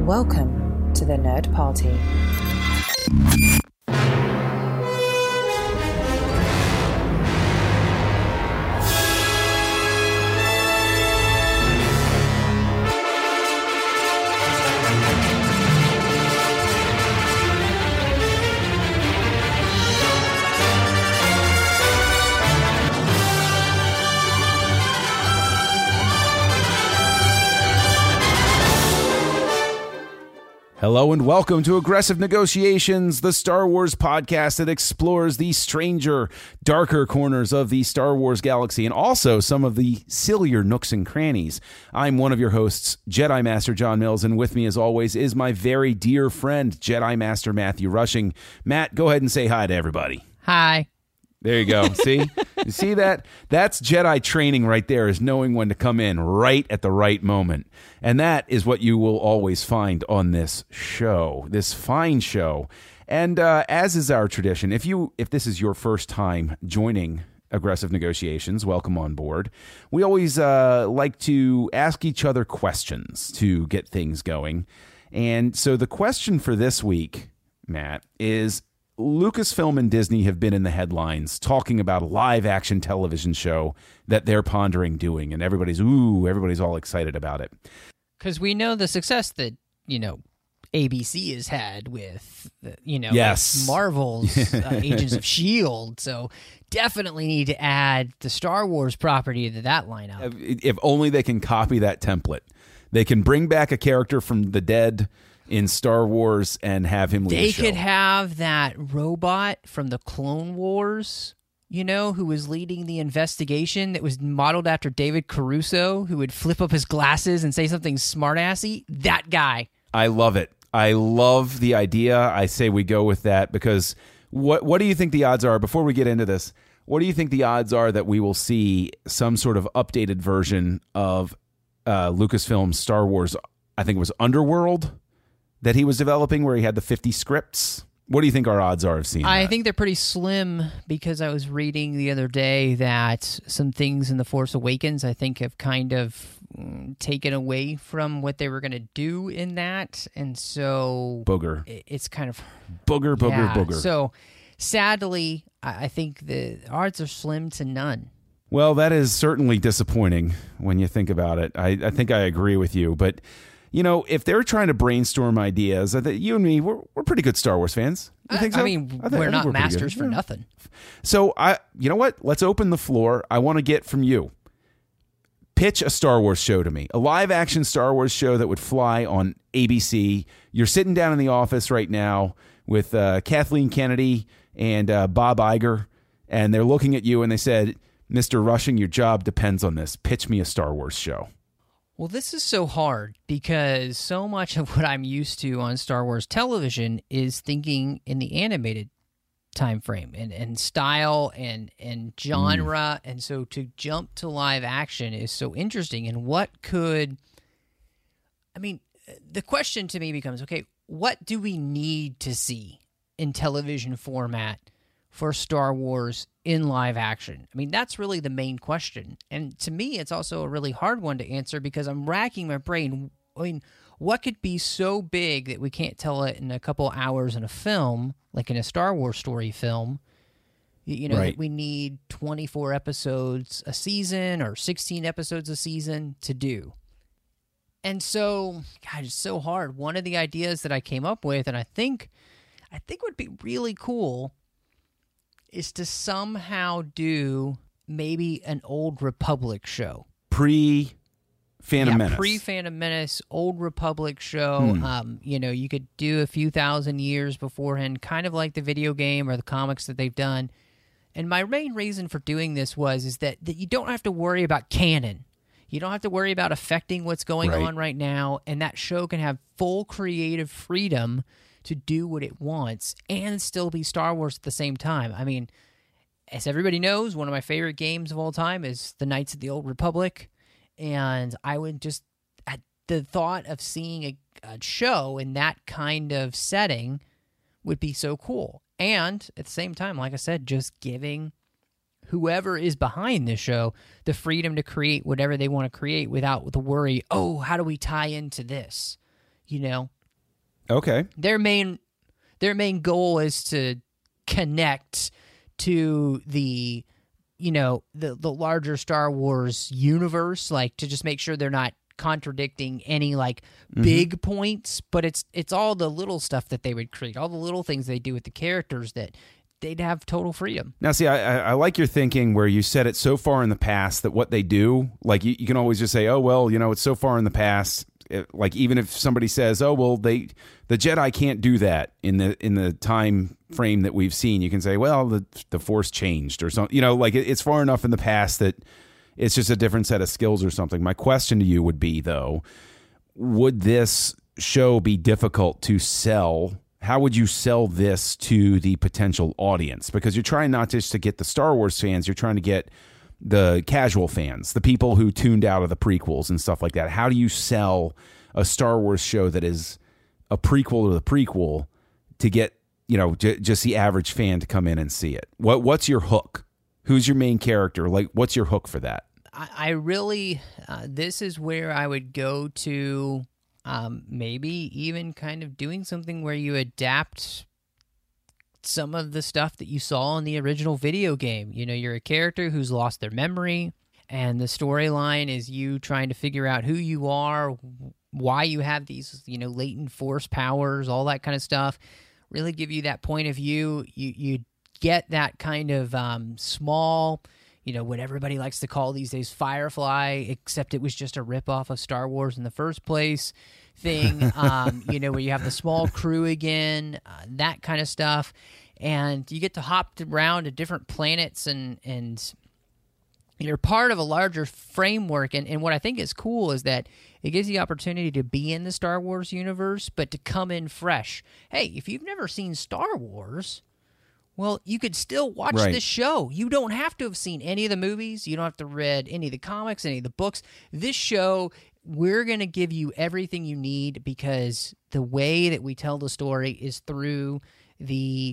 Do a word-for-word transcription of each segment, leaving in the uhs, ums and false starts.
Welcome to the Nerd Party. Hello and welcome to Aggressive Negotiations, the Star Wars podcast that explores the stranger, darker corners of the Star Wars galaxy and also some of the sillier nooks and crannies. I'm one of your hosts, Jedi Master John Mills, and with me as always is my very dear friend, Jedi Master Matthew Rushing. Matt, go ahead and say hi to everybody. Hi. There you go. See? You see that? That's Jedi training right there, is knowing when to come in right at the right moment. And that is what you will always find on this show, this fine show. And uh, as is our tradition, if you if this is your first time joining Aggressive Negotiations, welcome on board. We always uh, like to ask each other questions to get things going. And so the question for this week, Matt, is Lucasfilm and Disney have been in the headlines talking about a live-action television show that they're pondering doing, and everybody's, ooh, everybody's all excited about it. Because we know the success that, you know, A B C has had with, you know, yes. Marvel's uh, Agents of S H I E L D, so definitely need to add the Star Wars property to that lineup. If, if only they can copy that template. They can bring back a character from the dead in Star Wars and have him lead They the show. could have that robot from the Clone Wars, you know, who was leading the investigation that was modeled after David Caruso, who would flip up his glasses and say something smartassy. That guy. I love it. I love the idea. I say we go with that because what what do you think the odds are, before we get into this, what do you think the odds are that we will see some sort of updated version of uh, Lucasfilm's Star Wars, I think it was Underworld, that he was developing, where he had the fifty scripts? What do you think our odds are of seeing I that? think they're pretty slim, because I was reading the other day that some things in The Force Awakens, I think, have kind of mm, taken away from what they were going to do in that. And so Booger. it- it's kind of... Booger, booger, yeah. booger. So sadly, I I think the odds are slim to none. Well, that is certainly disappointing when you think about it. I, I think I agree with you. But, you know, if they're trying to brainstorm ideas, I think you and me, we're, we're pretty good Star Wars fans. You think I, so? I mean, I think- we're I think not pretty masters good. for Yeah. nothing. So, I, you know what? Let's open the floor. I want to get from you. Pitch a Star Wars show to me. A live-action Star Wars show that would fly on A B C. You're sitting down in the office right now with uh, Kathleen Kennedy and uh, Bob Iger, and they're looking at you and they said, Mister Rushing, your job depends on this. Pitch me a Star Wars show. Well, this is so hard because so much of what I'm used to on Star Wars television is thinking in the animated time frame and, and style and, and genre. Mm. And so to jump to live action is so interesting. And what could, I mean, the question to me becomes, okay, what do we need to see in television format for Star Wars in live action? I mean, that's really the main question. And to me, it's also a really hard one to answer because I'm racking my brain. I mean, what could be so big that we can't tell it in a couple hours in a film, like in a Star Wars story film? You know, Right. that we need twenty-four episodes a season or sixteen episodes a season to do. And so, God, it's so hard. One of the ideas that I came up with, and I think, I think would be really cool, is to somehow do maybe an Old Republic show. Pre Phantom yeah, Menace. Pre-Phantom Menace, Old Republic show. Hmm. Um, you know, you could do a few thousand years beforehand, kind of like the video game or the comics that they've done. And my main reason for doing this was is that, that you don't have to worry about canon. You don't have to worry about affecting what's going Right. on right now, and that show can have full creative freedom to do what it wants and still be Star Wars at the same time. I mean, as everybody knows, one of my favorite games of all time is the Knights of the Old Republic, and I would just, at the thought of seeing a, a show in that kind of setting would be so cool. And at the same time, like I said, just giving whoever is behind this show the freedom to create whatever they want to create without the worry, oh, how do we tie into this? You know, Okay. Their main their main goal is to connect to the you know the the larger Star Wars universe, like to just make sure they're not contradicting any like mm-hmm. big points, but it's it's all the little stuff that they would create, all the little things they do with the characters that they'd have total freedom. Now, see, I, I like your thinking where you said it so far in the past that what they do, like you, you can always just say, oh, well, you know, it's so far in the past. It, like even if somebody says, oh, well, they the Jedi can't do that in the in the time frame that we've seen, you can say, well, the the Force changed or something. You know, like it, it's far enough in the past that it's just a different set of skills or something. My question to you would be, though, would this show be difficult to sell? How would you sell this to the potential audience? Because you're trying not just to get the Star Wars fans, you're trying to get the casual fans, the people who tuned out of the prequels and stuff like that. How do you sell a Star Wars show that is a prequel to the prequel to get, you know, j- just the average fan to come in and see it? What What's your hook? Who's your main character? Like, what's your hook for that? I, I really, uh, this is where I would go to um, maybe even kind of doing something where you adapt some of the stuff that you saw in the original video game. You know, you're a character who's lost their memory, and the storyline is you trying to figure out who you are, why you have these, you know, latent Force powers, all that kind of stuff. Really give you that point of view. You you get that kind of um, small, you know, what everybody likes to call these days Firefly, except it was just a ripoff of Star Wars in the first place thing, um, you know, where you have the small crew again, uh, that kind of stuff. And you get to hop around to different planets and, and you're part of a larger framework. And, and what I think is cool is that it gives you the opportunity to be in the Star Wars universe, but to come in fresh. Hey, if you've never seen Star Wars, well, you could still watch right. this show. You don't have to have seen any of the movies. You don't have to read any of the comics, any of the books. This show, we're going to give you everything you need because the way that we tell the story is through the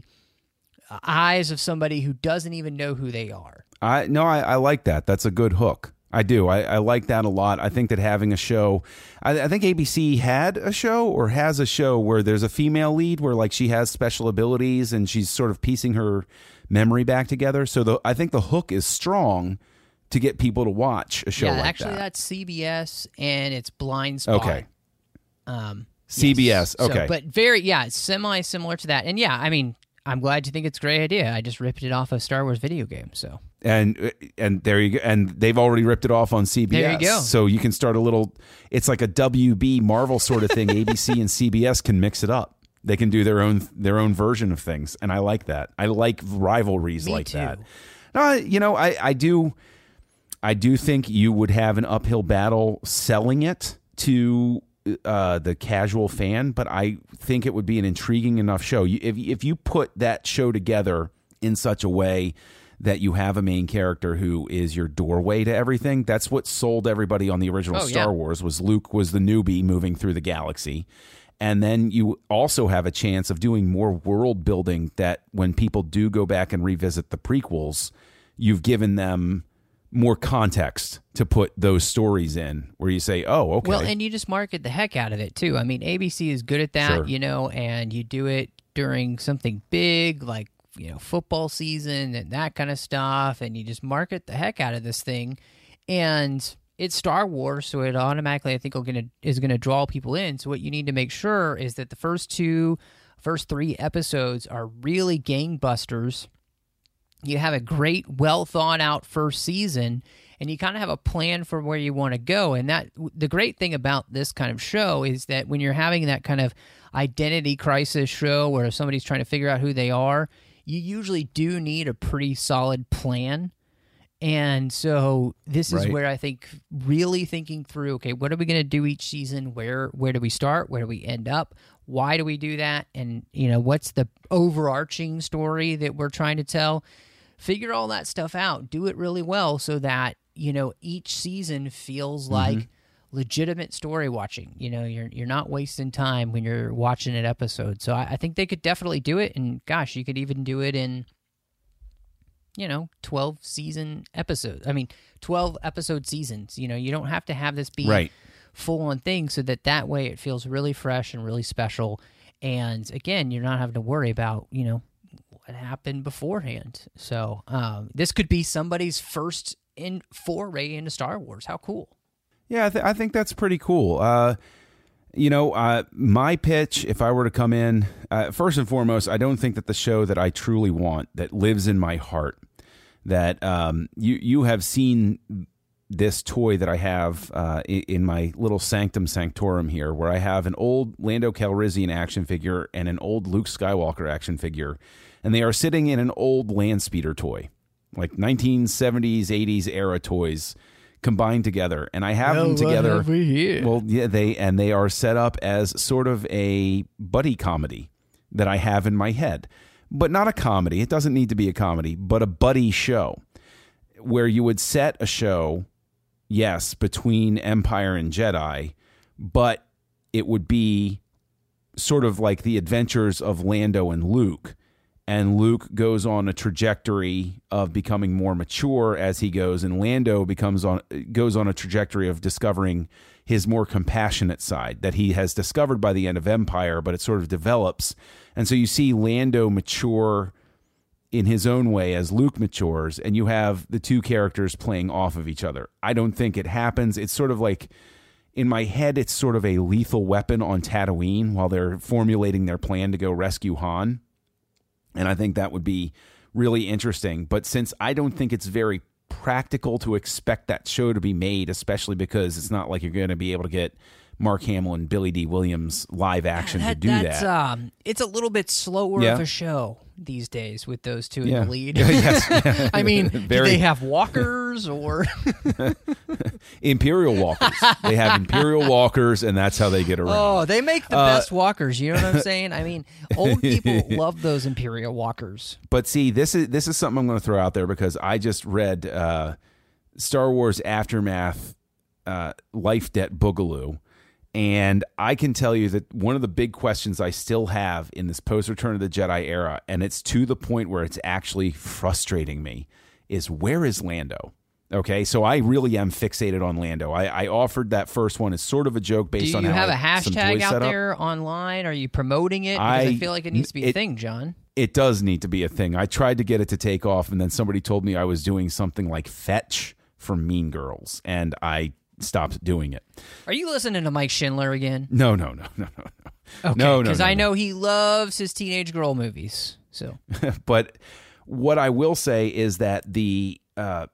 eyes of somebody who doesn't even know who they are. I no, I, I like that. That's a good hook. I do. I, I like that a lot. I think that having a show, I, I think A B C had a show or has a show where there's a female lead where like she has special abilities and she's sort of piecing her memory back together. So the, I think the hook is strong to get people to watch a show yeah, like actually, that. that's C B S and it's Blind Spot. Okay. Um, C B S. yes. Okay. So, but very, yeah, it's semi-similar to that. And yeah, I mean, I'm glad you think it's a great idea. I just ripped it off a Star Wars video game, so. And and there you go. And they've already ripped it off on C B S. There you go. So you can start a little, it's like a W B Marvel sort of thing. A B C and C B S can mix it up. They can do their own their own version of things. And I like that. I like rivalries Me like too. that. No, you know, I, I do I do think you would have an uphill battle selling it to uh, the casual fan, but I think it would be an intriguing enough show. You, if if you put that show together in such a way that you have a main character who is your doorway to everything, that's what sold everybody on the original Oh, Star yeah. Wars. Was Luke was the newbie moving through the galaxy. And then you also have a chance of doing more world building that when people do go back and revisit the prequels, you've given them more context to put those stories in where you say, oh, okay. Well, and you just market the heck out of it, too. I mean, A B C is good at that, Sure. you know, and you do it during something big like, you know, football season and that kind of stuff, and you just market the heck out of this thing. And it's Star Wars, so it automatically, I think, will gonna, is going to draw people in. So what you need to make sure is that the first two, first three episodes are really gangbusters. You have a great, well-thought-out first season, and you kind of have a plan for where you want to go. And that the great thing about this kind of show is that when you're having that kind of identity crisis show where somebody's trying to figure out who they are, you usually do need a pretty solid plan. And so this is Right. where I think really thinking through, okay, what are we going to do each season? Where where do we start? Where do we end up? Why do we do that? And, you know, what's the overarching story that we're trying to tell? Figure all that stuff out. Do it really well so that, you know, each season feels like legitimate story watching. You know, you're you're not wasting time when you're watching an episode. So I, I think they could definitely do it. And gosh, you could even do it in, you know, twelve season episodes. I mean, twelve episode seasons. You know, you don't have to have this be Right. full on thing so that that way it feels really fresh and really special. And again, you're not having to worry about, you know, what happened beforehand. So um, this could be somebody's first in foray into Star Wars. How cool. Yeah, I, th- I think that's pretty cool. Uh, you know, uh, my pitch, if I were to come in, uh, first and foremost, I don't think that the show that I truly want, that lives in my heart, that um, you you have seen this toy that I have uh, in, in my little sanctum sanctorum here, where I have an old Lando Calrissian action figure and an old Luke Skywalker action figure, and they are sitting in an old land speeder toy, like nineteen seventies, eighties era toys combined together, and I have well, them together. What have we here? Well, yeah, they and they are set up as sort of a buddy comedy that I have in my head, but not a comedy. It doesn't need to be a comedy, but a buddy show where you would set a show, yes, between Empire and Jedi, but it would be sort of like the adventures of Lando and Luke. And Luke goes on a trajectory of becoming more mature as he goes, and Lando becomes on goes on a trajectory of discovering his more compassionate side that he has discovered by the end of Empire, but it sort of develops. And so you see Lando mature in his own way as Luke matures, and you have the two characters playing off of each other. I don't think it happens. It's sort of like, in my head, it's sort of a Lethal Weapon on Tatooine while they're formulating their plan to go rescue Han. And I think that would be really interesting. But since I don't think it's very practical to expect that show to be made, especially because it's not like you're going to be able to get Mark Hamill and Billy D. Williams live action that, to do that's, that. Um, it's a little bit slower Yeah. of a show these days with those two Yeah. in the lead. Yes. Yeah. I mean, Very- do they have walkers or... Imperial walkers. They have Imperial walkers, and that's how they get around. Oh, they make the Uh, best walkers. You know what I'm saying? I mean, old people love those Imperial walkers. But see, this is this is something I'm going to throw out there because I just read uh, Star Wars Aftermath uh, Life Debt Boogaloo, and I can tell you that one of the big questions I still have in this post-Return of the Jedi era, and it's to the point where it's actually frustrating me, is where is Lando? Okay, so I really am fixated on Lando. I, I offered that first one as sort of a joke based Do on you how have a I- some hashtag toys out set up. there online? Are you promoting it? Because I, I- feel like it needs to be a it- thing, John. It does need to be a thing. I tried to get it to take off, and then somebody told me I was doing something like fetch from Mean Girls, and I stopped doing it. Are you listening to Mike Schindler again? No, no, no, no, no, no. Okay, no, no, because no, I no. know he loves his teenage girl movies. So But what I will say is that the uh,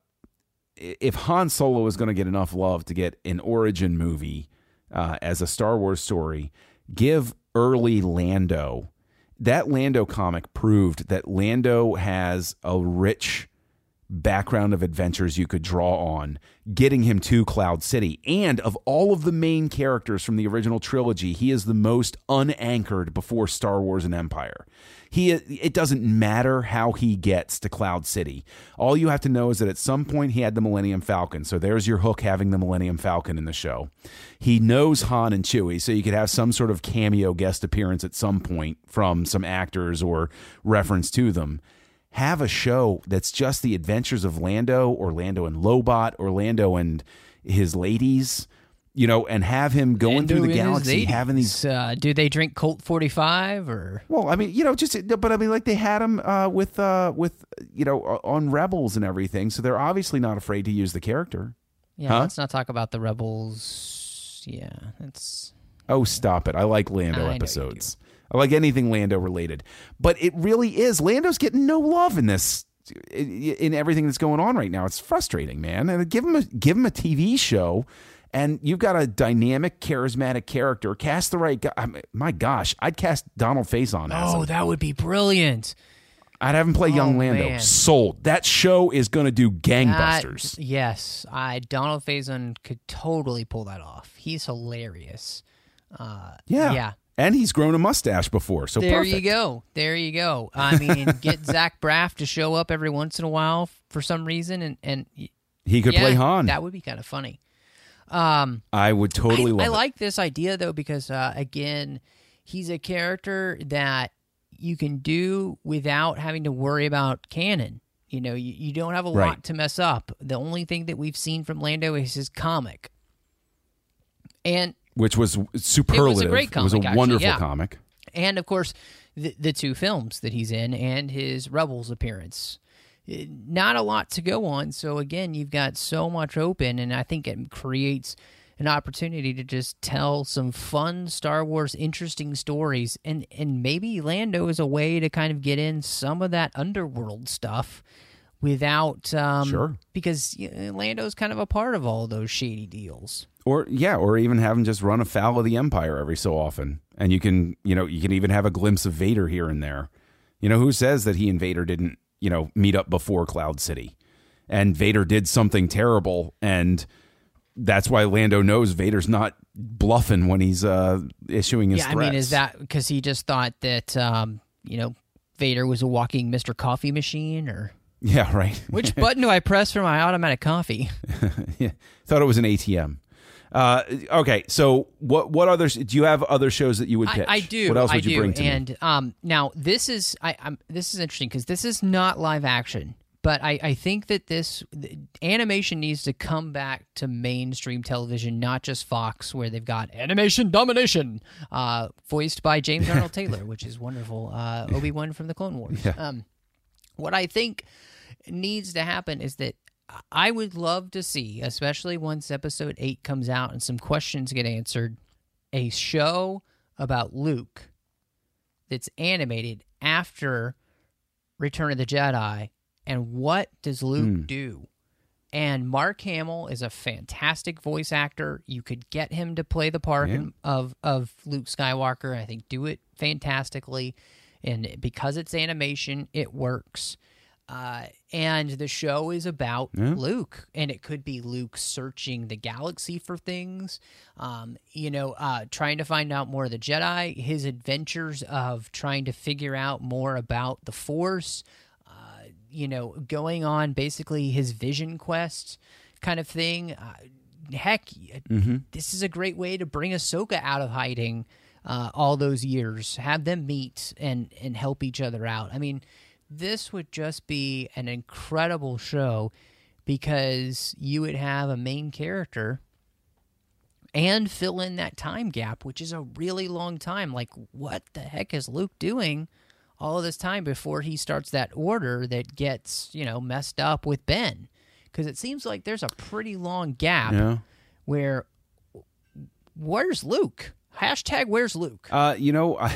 if Han Solo is going to get enough love to get an origin movie uh, as a Star Wars story, give early Lando. That Lando comic proved that Lando has a rich background of adventures you could draw on, getting him to Cloud City. And of all of the main characters from the original trilogy, he is the most unanchored before Star Wars and Empire. He, it doesn't matter how he gets to Cloud City. All you have to know is that at some point he had the Millennium Falcon. So there's your hook, having the Millennium Falcon in the show. He knows Han and Chewie, so you could have some sort of cameo guest appearance at some point from some actors or reference to them. Have a show that's just the adventures of Lando, or Lando and Lobot, or Lando and his ladies, you know, and have him going Lando through the and his galaxy, ladies. having these. Uh, do they drink Colt forty-five or? Well, I mean, you know, just but I mean, like they had him uh, with uh, with you know on Rebels and everything, so they're obviously not afraid to use the character. Yeah, Huh? let's not talk about the Rebels. Yeah, it's. Oh, stop it! I like Lando I know you episodes. I like anything Lando related, but it really is Lando's getting no love in this, in everything that's going on right now. It's frustrating, man. And give him a give him a T V show, and you've got a dynamic, charismatic character. Cast the right guy. I mean, my gosh, I'd cast Donald Faison as Oh, him. that would be brilliant. I'd have him play young Oh, Lando. man. Sold. That show is going to do That- gangbusters. yes, I Donald Faison could totally pull that off. He's hilarious. Uh, yeah, yeah. And he's grown a mustache before, so There perfect. you go. There you go. I mean, get Zach Braff to show up every once in a while for some reason, and and He could yeah, play Han. That would be kind of funny. Um, I would totally I, love I it. like this idea though because uh, again, he's a character that you can do without having to worry about canon. You know, you, you don't have a Right. lot to mess up. The only thing that we've seen from Lando is his comic, and Which was superlative. great It was a comic, actually, wonderful yeah. comic. And, of course, the, the two films that he's in and his Rebels appearance. Not a lot to go on. So, again, you've got so much open, and I think it creates an opportunity to just tell some fun Star Wars interesting stories. And, and maybe Lando is a way to kind of get in some of that underworld stuff without... Um, sure. Because you know, Lando's kind of a part of all those shady deals. Or, yeah, or even have him just run afoul of the Empire every so often. And you can, you know, you can even have a glimpse of Vader here and there. You know, who says that he and Vader didn't, you know, meet up before Cloud City? And Vader did something terrible, and that's why Lando knows Vader's not bluffing when he's uh, issuing his yeah, threats. I mean, is that because he just thought that, um, you know, Vader was a walking Mister Coffee machine, or... Yeah, right. Which button do I press for my automatic coffee? Yeah, thought it was an A T M. Uh, okay, so what what others do you have? Other shows that you would pitch? I, I do. What else I would you do. bring to and, me? um, now this is I, I'm this is interesting because this is not live action, but I, I think that this animation needs to come back to mainstream television, not just Fox, where they've got animation domination, uh, voiced by James Arnold Taylor, which is wonderful. Uh, Obi-Wan from the Clone Wars. Yeah. Um, what I think needs to happen is that I would love to see, especially once episode eight comes out and some questions get answered, a show about Luke that's animated after Return of the Jedi, and what does Luke Mm. do? And Mark Hamill is a fantastic voice actor. You could get him to play the part Yeah. of, of Luke Skywalker. I think do it fantastically. And because it's animation, it works. Uh, and the show is about Yeah. Luke, and it could be Luke searching the galaxy for things, um, you know, uh, trying to find out more of the Jedi, his adventures of trying to figure out more about the Force, uh, you know, going on basically his vision quest kind of thing. Uh, heck, Mm-hmm. this is a great way to bring Ahsoka out of hiding uh, all those years, have them meet and, and help each other out. I mean, this would just be an incredible show because you would have a main character and fill in that time gap, which is a really long time. Like, what the heck is Luke doing all of this time before he starts that order that gets, you know, messed up with Ben? Because it seems like there's a pretty long gap Yeah. where where's Luke? Hashtag where's Luke? Uh, you know, I,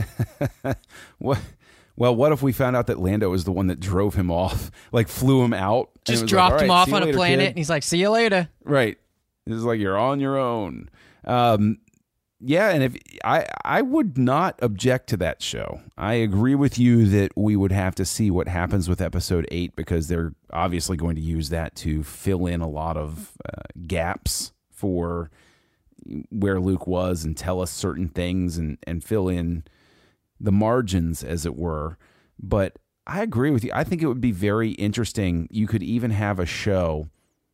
what? Well, what if we found out that Lando was the one that drove him off, like flew him out, and Just it was dropped like, him "All right, off see you on a later, planet, kid." and he's like, see you later. Right. It's like you're on your own. Um, yeah, and if I I would not object to that show. I agree with you that we would have to see what happens with episode eight because they're obviously going to use that to fill in a lot of uh, gaps for where Luke was and tell us certain things and, and fill in the margins, as it were. But I agree with you. I think it would be very interesting. You could even have a show.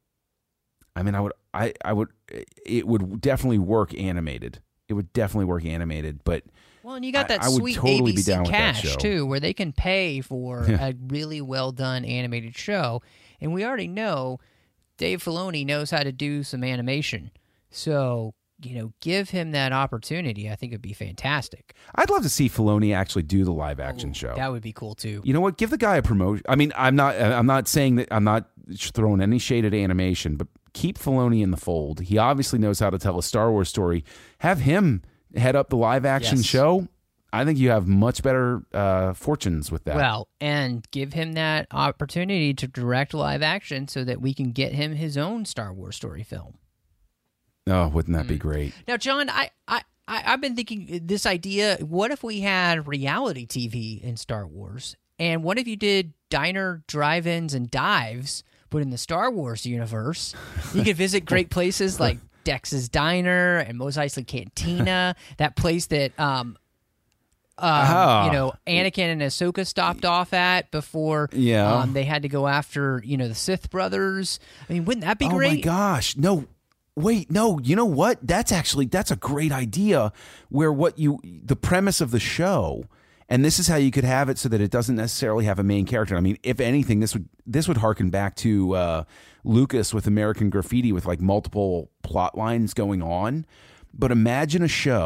I mean, I would, I, I would, it would definitely work animated. It would definitely work animated, but Well, and you got I- that I would sweet totally A B be C down with that cash show. too, where they can pay for Yeah. a really well done animated show. And we already know Dave Filoni knows how to do some animation, so you know, give him that opportunity. I think it'd be fantastic. I'd love to see Filoni actually do the live action Ooh, show. That would be cool too. You know what? Give the guy a promotion. I mean, I'm not. I'm not saying that. I'm not throwing any shade at animation, but keep Filoni in the fold. He obviously knows how to tell a Star Wars story. Have him head up the live action Yes. show. I think you have much better uh, fortunes with that. Well, and give him that opportunity to direct live action so that we can get him his own Star Wars story film. Oh, wouldn't that Mm. be great? Now, John, I, I, I, I've been thinking this idea, what if we had reality T V in Star Wars? And what if you did diner, drive-ins, and dives, but in the Star Wars universe? You could visit great places like Dex's Diner and Mos Eisley Cantina, that place that... um. Um, Ah. You know, Anakin and Ahsoka stopped off at before Yeah. um, they had to go after, you know, the Sith brothers. I mean, wouldn't that be Oh great? my gosh. No. Wait, no. You know what? That's actually that's a great idea where what you the premise of the show, and this is how you could have it so that it doesn't necessarily have a main character. I mean, if anything, this would this would harken back to uh, Lucas with American Graffiti with like multiple plot lines going on. But imagine a show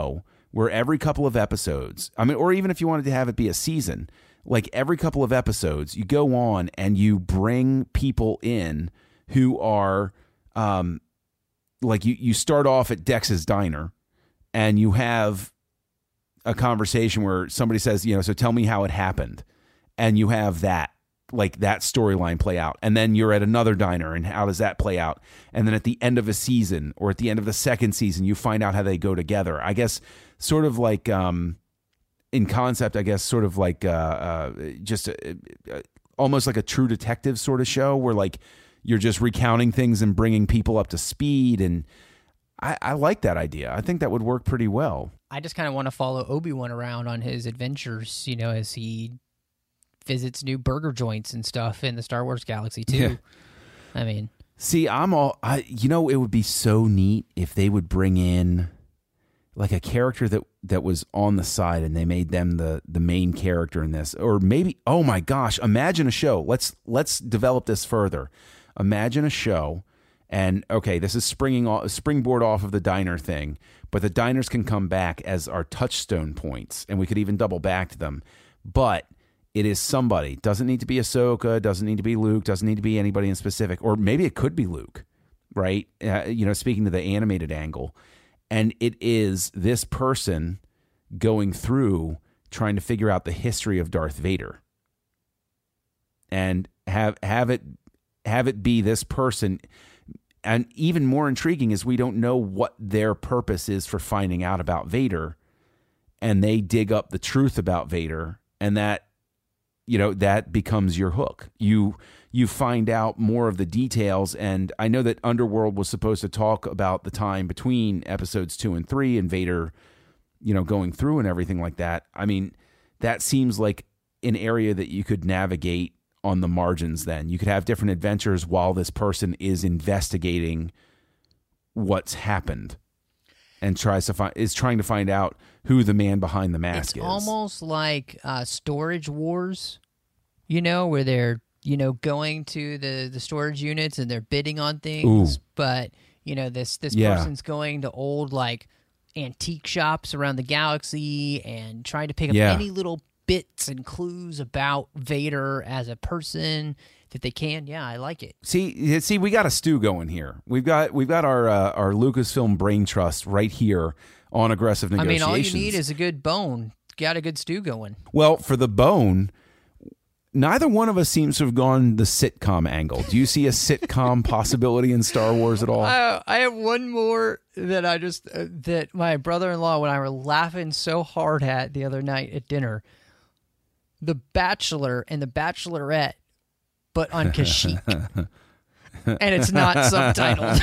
where every couple of episodes, I mean, or even if you wanted to have it be a season, like every couple of episodes, you go on and you bring people in who are, um, like you, you start off at Dex's Diner and you have a conversation where somebody says, you know, so tell me how it happened. And you have that, like that storyline play out. And then you're at another diner and how does that play out? And then at the end of a season or at the end of the second season, you find out how they go together. I guess sort of like, um, in concept, I guess sort of like, uh, uh just a, a, almost like a True Detective sort of show where like you're just recounting things and bringing people up to speed. And I, I like that idea. I think that would work pretty well. I just kind of want to follow Obi-Wan around on his adventures, you know, as he visits new burger joints and stuff in the Star Wars galaxy too. Yeah. I mean, see, I'm all, I, you know, it would be so neat if they would bring in like a character that, that was on the side and they made them the, the main character in this, or maybe, oh my gosh, imagine a show. Let's, let's develop this further. Imagine a show and okay, this is springing off, springboard off of the diner thing, but the diners can come back as our touchstone points and we could even double back to them. But it is somebody. Doesn't need to be Ahsoka. Doesn't need to be Luke. Doesn't need to be anybody in specific. Or maybe it could be Luke, right? Uh, you know, speaking to the animated angle. And it is this person going through trying to figure out the history of Darth Vader. And have have it have it be this person. And even more intriguing is we don't know what their purpose is for finding out about Vader. And they dig up the truth about Vader. And that you know, that becomes your hook. You you find out more of the details, and I know that Underworld was supposed to talk about the time between episodes two and three and Vader, you know, going through and everything like that. I mean, that seems like an area that you could navigate on the margins then. You could have different adventures while this person is investigating what's happened and tries to find is trying to find out who the man behind the mask it's is. Almost like uh, Storage Wars, you know, where they're, you know, going to the, the storage units and they're bidding on things. Ooh. But, you know, this, this yeah. person's going to old, like, antique shops around the galaxy and trying to pick up yeah. any little bits and clues about Vader as a person that they can. Yeah, I like it. See, see, we got a stew going here. We've got we've got our uh, our Lucasfilm brain trust right here on Aggressive Negotiations. I mean, all you need is a good bone. Got a good stew going. Well, for the bone, neither one of us seems to have gone the sitcom angle. Do you see a sitcom possibility in Star Wars at all? I, I have one more that I just uh, that my brother-in-law and I were laughing so hard at the other night at dinner. The Bachelor and the Bachelorette, but on Kashyyyk. And it's not subtitled.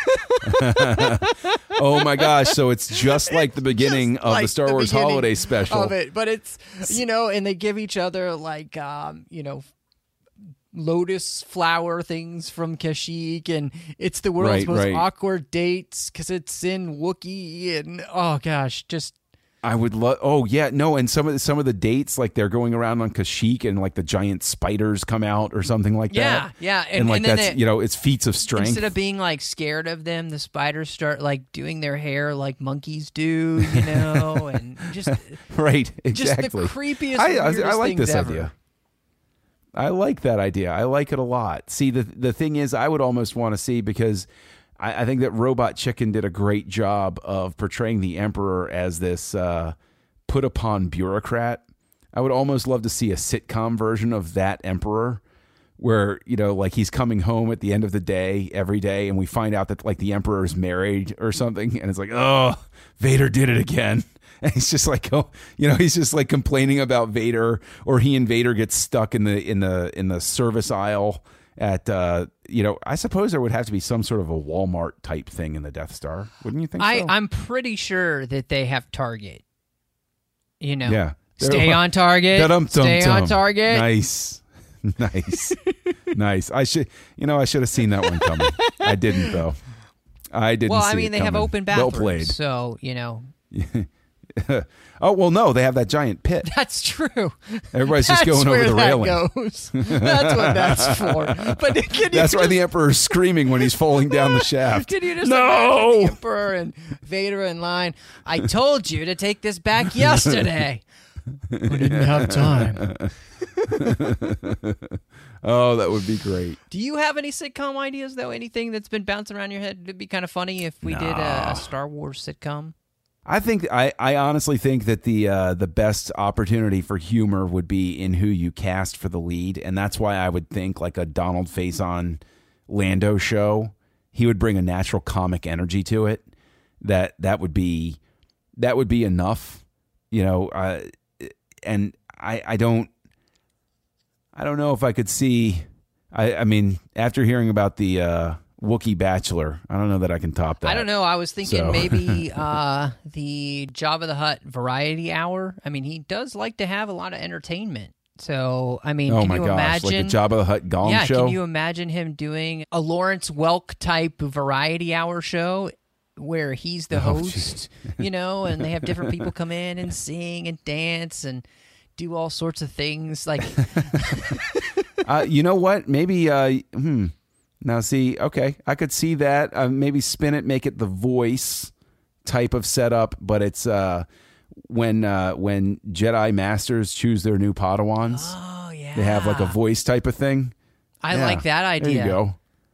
Oh my gosh, so it's just like the beginning just of like the Star the Wars Holiday Special. Of it, but it's, you know, and they give each other like, um, you know, lotus flower things from Kashyyyk, and it's the world's right, most right. awkward dates because it's in Wookiee, and oh gosh, just... I would love. Oh yeah, no, and some of the, some of the dates, like they're going around on Kashyyyk, and like the giant spiders come out or something like yeah, that. Yeah, yeah, and, and like and that's they, you know, it's feats of strength. Instead of being like scared of them, the spiders start like doing their hair like monkeys do, you know, and just right, exactly. Just the creepiest. I, weirdest I, I like this ever. idea. I like that idea. I like it a lot. See, the the thing is, I would almost want to see because. I, I think that Robot Chicken did a great job of portraying the Emperor as this uh, put upon bureaucrat. I would almost love to see a sitcom version of that Emperor where, you know, like he's coming home at the end of the day every day and we find out that like the Emperor is married or something. And it's like, oh, Vader did it again. And he's just like, oh, you know, he's just like complaining about Vader, or he and Vader get stuck in the, in the, in the service aisle at, uh, you know, I suppose there would have to be some sort of a Walmart type thing in the Death Star. Wouldn't you think I, so? I'm pretty sure that they have Target. You know, yeah. Stay on target. Stay on target. Nice. Nice. Nice. I should, you know, I should have seen that one coming. I didn't, though. I didn't well, see I mean, it they coming. have open bathrooms. Well played. So, you know. Oh, well, no, they have that giant pit. That's true. Everybody's That's just going over where the that railing. Goes. That's what that's for. But can you That's why just, the Emperor's screaming when he's falling down the shaft. Can you just No! imagine the Emperor and Vader in line? I told you to take this back yesterday. We didn't have time. Oh, that would be great. Do you have any sitcom ideas, though? Anything that's been bouncing around your head? It'd be kind of funny if we Nah. did a, a Star Wars sitcom. I think I, I honestly think that the uh, the best opportunity for humor would be in who you cast for the lead, and that's why I would think like a Donald Faison Lando show. He would bring a natural comic energy to it. That that would be that would be enough, you know. Uh, and I I don't I don't know if I could see. I I mean, after hearing about the uh, Wookiee Bachelor, I don't know that I can top that. I don't know. I was thinking So. maybe uh, the Jabba the Hutt Variety Hour. I mean, he does like to have a lot of entertainment. So, I mean, Oh can my you gosh, imagine? like the Jabba the Hutt Gong yeah, show. can you imagine him doing a Lawrence Welk type Variety Hour show where he's the Oh, host, you know, and they have different people come in and sing and dance and do all sorts of things like uh, you know what? Maybe. Uh, hmm. Now, see, okay, I could see that. Uh, maybe spin it, make it the voice type of setup, but it's uh, when uh, when Jedi Masters choose their new Padawans. Oh yeah. They have like a voice type of thing. I Yeah, like that idea. There you go.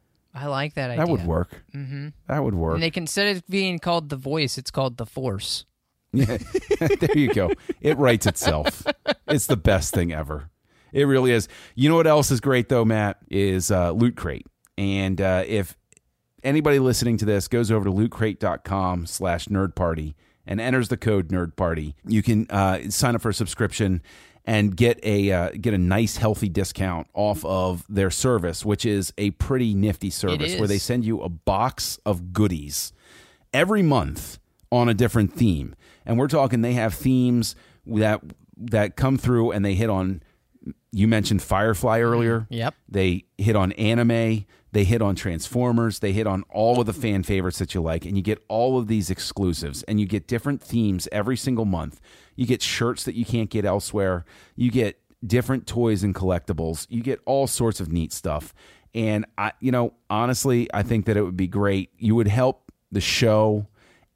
I like that idea. That would work. Mm-hmm. That would work. And they can, instead of being called the voice, it's called the Force. Yeah, there you go. It writes itself. It's the best thing ever. It really is. You know what else is great though, Matt, is uh, Loot Crate. And uh, if anybody listening to this goes over to lootcrate.com slash nerd party and enters the code nerd party, you can uh, sign up for a subscription and get a uh, get a nice healthy discount off of their service, which is a pretty nifty service is. where they send you a box of goodies every month on a different theme. And we're talking they have themes that that come through and they hit on, you mentioned Firefly earlier. Yep. They hit on anime. They hit on Transformers. They hit on all of the fan favorites that you like. And you get all of these exclusives. And you get different themes every single month. You get shirts that you can't get elsewhere. You get different toys and collectibles. You get all sorts of neat stuff. And, I, you know, honestly, I think that it would be great. You would help the show.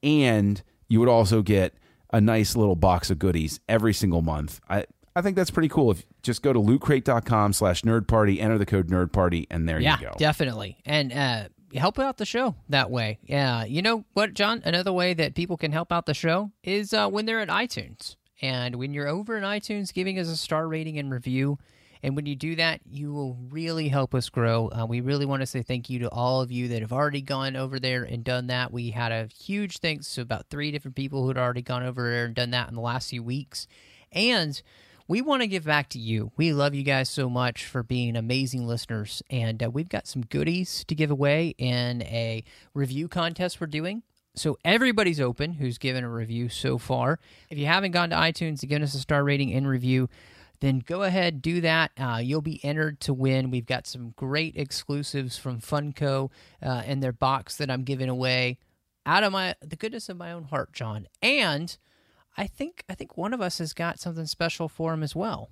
And you would also get a nice little box of goodies every single month. I I think that's pretty cool. If just go to lootcrate.com slash nerd party, enter the code nerd party, and there yeah, you go. Definitely. And uh, help out the show that way. Yeah. You know what, John? Another way that people can help out the show is uh, when they're at iTunes. And when you're over in iTunes giving us a star rating and review, and when you do that, you will really help us grow. Uh, we really want to say thank you to all of you that have already gone over there and done that. We had a huge thanks to about three different people who had already gone over there and done that in the last few weeks. And we want to give back to you. We love you guys so much for being amazing listeners. And uh, we've got some goodies to give away in a review contest we're doing. So everybody's open who's given a review so far. If you haven't gone to iTunes to give us a star rating and review, then go ahead, do that. Uh, you'll be entered to win. We've got some great exclusives from Funko uh, in their box that I'm giving away out of my the goodness of my own heart, John. And I think I think one of us has got something special for him as well.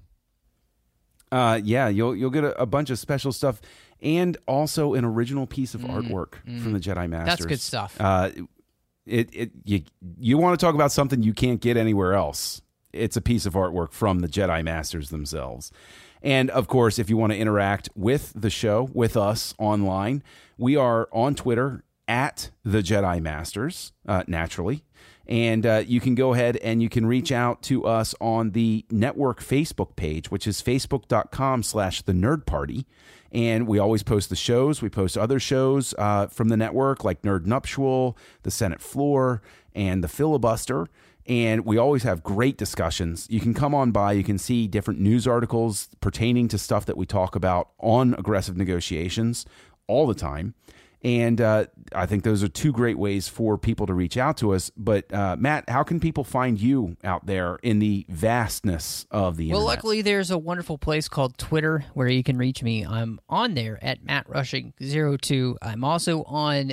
Uh, yeah, you'll you'll get a, a bunch of special stuff and also an original piece of mm, artwork mm. from the Jedi Masters. That's good stuff. Uh, it it you you want to talk about something you can't get anywhere else. It's a piece of artwork from the Jedi Masters themselves. And, of course, if you want to interact with the show, with us online, we are on Twitter at the Jedi Masters, uh, naturally. And uh, you can go ahead and you can reach out to us on the network Facebook page, which is facebook.com slash the nerd party. And we always post the shows. We post other shows uh, from the network like Nerd Nuptial, The Senate Floor, and The Filibuster. And we always have great discussions. You can come on by. You can see different news articles pertaining to stuff that we talk about on aggressive negotiations all the time. And uh, I think those are two great ways for people to reach out to us. But, uh, Matt, how can people find you out there in the vastness of the well, internet? Well, luckily, there's a wonderful place called Twitter where you can reach me. I'm on there at Matt Rushing zero two. I'm also on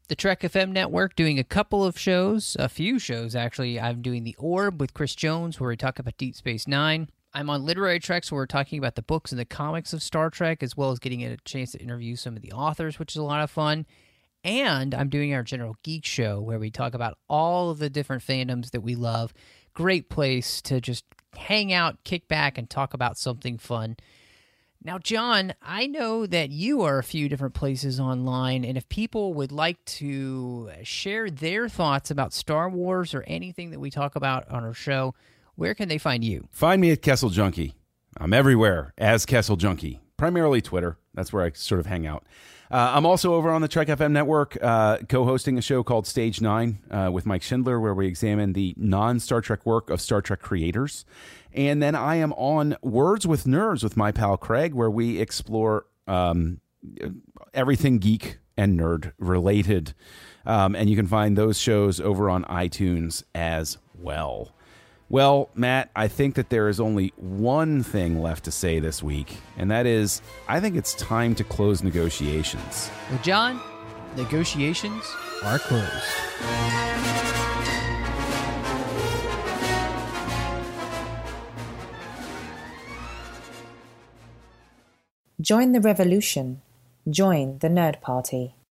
the Trek F M network, doing a couple of shows, a few shows actually. I'm doing The Orb with Chris Jones, where we talk about Deep Space Nine. I'm on Literary Treks, where we're talking about the books and the comics of Star Trek, as well as getting a chance to interview some of the authors, which is a lot of fun. And I'm doing our General Geek Show, where we talk about all of the different fandoms that we love. Great place to just hang out, kick back, and talk about something fun. Now, John, I know that you are a few different places online, and if people would like to share their thoughts about Star Wars or anything that we talk about on our show, where can they find you? Find me at Kessel Junkie. I'm everywhere as Kessel Junkie, primarily Twitter. That's where I sort of hang out. Uh, I'm also over on the Trek F M network, uh, co-hosting a show called Stage Nine uh, with Mike Schindler, where we examine the non-Star Trek work of Star Trek creators. And then I am on Words with Nerds with my pal Craig, where we explore um, everything geek and nerd related. Um, and you can find those shows over on iTunes as well. Well, Matt, I think that there is only one thing left to say this week, and that is, I think it's time to close negotiations. Well, John, negotiations are closed. Join the revolution. Join the Nerd Party.